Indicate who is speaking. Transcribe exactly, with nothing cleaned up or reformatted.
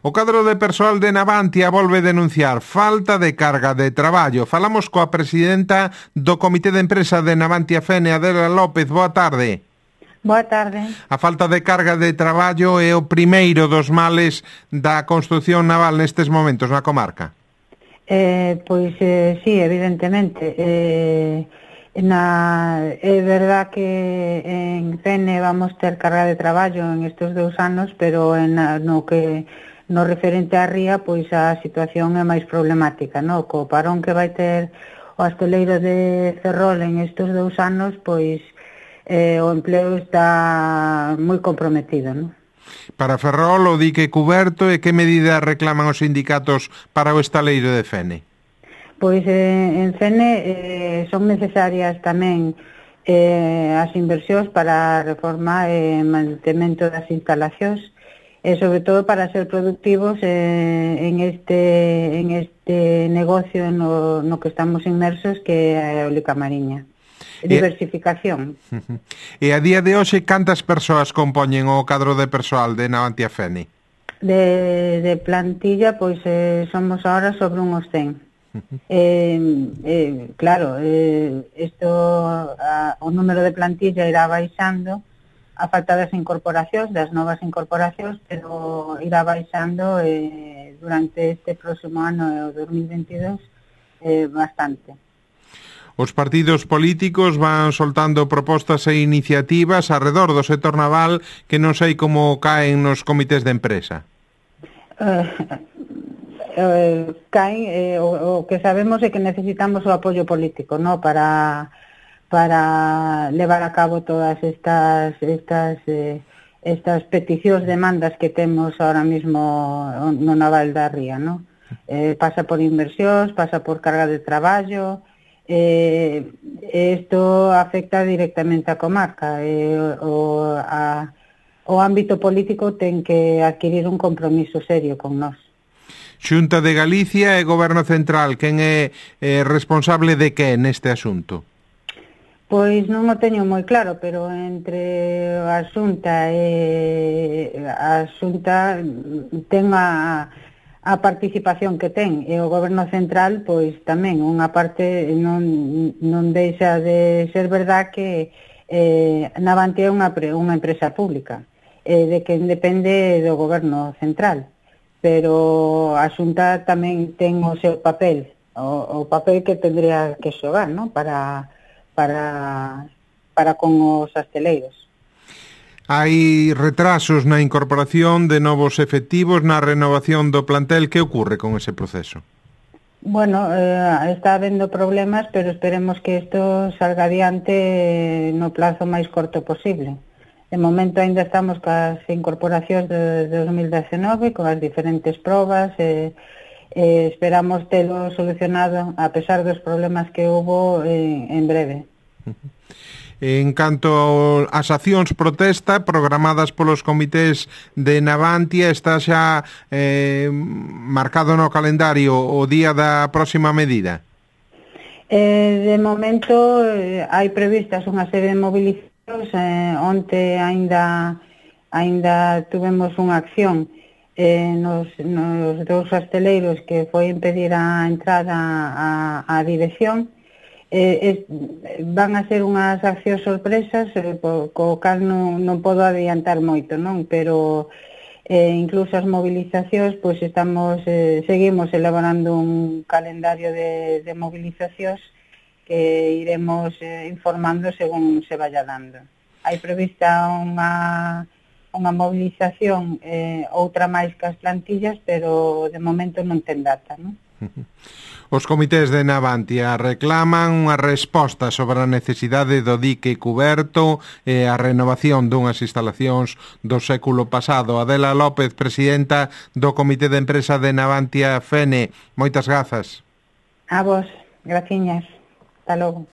Speaker 1: O cadro de persoal de Navantia volve denunciar falta de carga de traballo. Falamos coa presidenta do Comité de Empresa de Navantia Fene, Adela López. Boa tarde.
Speaker 2: Boa tarde.
Speaker 1: A falta de carga de traballo é o primeiro dos males da construción naval nestes momentos na comarca.
Speaker 2: Eh, pois, eh, sí, evidentemente. Eh, na, é verdad que en Fene vamos ter carga de traballo en estes dous anos, pero en, no que no referente á ría, pois a situación é máis problemática, no? Co parón que vai ter o asteleiro de Ferrol en estes dous anos, pois eh, o empleo está moi comprometido, no?
Speaker 1: Para Ferrol, o dique cuberto, e que medidas reclaman os sindicatos para o estaleiro de Fene?
Speaker 2: Pois eh, en Fene eh, son necesarias tamén eh, as inversións para a reforma e mantemento das instalacións, e sobre todo para ser productivos eh, en este en este negocio no, no que estamos inmersos, que é a eólica mariña. Diversificación.
Speaker 1: E a día de hoxe, cantas persoas compoñen o cadro de persoal de Navantia Fene?
Speaker 2: De, de plantilla, pois eh, somos ahora sobre uns cen. eh, eh, claro, eh, esto, a, o número de plantilla irá baixando a falta das incorporacións, das novas incorporacións, pero irá baixando eh, durante este próximo ano, o dos mil veintidós, eh, bastante.
Speaker 1: Os partidos políticos van soltando propostas e iniciativas arredor do sector naval que non sei como caen nos comités de empresa.
Speaker 2: Eh, eh, caen, eh, o, o que sabemos é que necesitamos o apoio político, no, para... para levar a cabo todas estas estas eh, estas peticións, demandas que temos ahora mismo no naval da ría, ¿no? Eh, pasa por inversións, pasa por carga de traballo, eh, isto afecta directamente a comarca, eh, o, a, o ámbito político ten que adquirir un compromiso serio con nós.
Speaker 1: Xunta de Galicia e Goberno Central, quen é eh, responsable de que neste asunto?
Speaker 2: Pois non o teño moi claro, pero entre a Xunta e a Xunta ten a, a participación que ten, e o Goberno Central pois tamén unha parte non, non deixa de ser verdad que eh, Navantia é unha, unha empresa pública, eh, de que depende do Goberno Central, pero a Xunta tamén ten o seu papel, o, o papel que tendría que xogar, ¿no? para... para para con os asteleiros.
Speaker 1: Hai retrasos na incorporación de novos efectivos, na renovación do plantel. Que ocorre con ese proceso?
Speaker 2: Bueno, eh, está habendo problemas, pero esperemos que isto salga adiante no plazo máis corto posible. De momento ainda estamos coas incorporacións de dos mil dezenove, con as diferentes probas, e eh, esperamos telo solucionado, a pesar dos problemas que hubo, eh, en breve.
Speaker 1: En canto ás accións protesta programadas polos comités de Navantia, está xa eh, marcado no calendario o día da próxima medida?
Speaker 2: Eh, de momento eh, hai previstas unha serie de movilizacións. eh, onte aínda aínda tuvemos unha acción eh, nos, nos dous asteleiros que foi impedir a entrada á, á dirección. Eh, es, van a ser unhas accións sorpresas, eh, po, co cal non, non podo adiantar moito, non? Pero eh, incluso as movilizacións, pois estamos, eh, seguimos elaborando un calendario de, de movilizacións que iremos eh, informando según se vaya dando. Hai prevista unha unha movilización, eh, outra máis que as plantillas, pero de momento non ten data, non?
Speaker 1: Os comités de Navantia reclaman unha resposta sobre a necesidade do dique cuberto e a renovación dunhas instalacións do século pasado. Adela López, presidenta do Comité de Empresa de Navantia Fene, moitas grazas.
Speaker 2: A vos, graciñas. Hasta logo.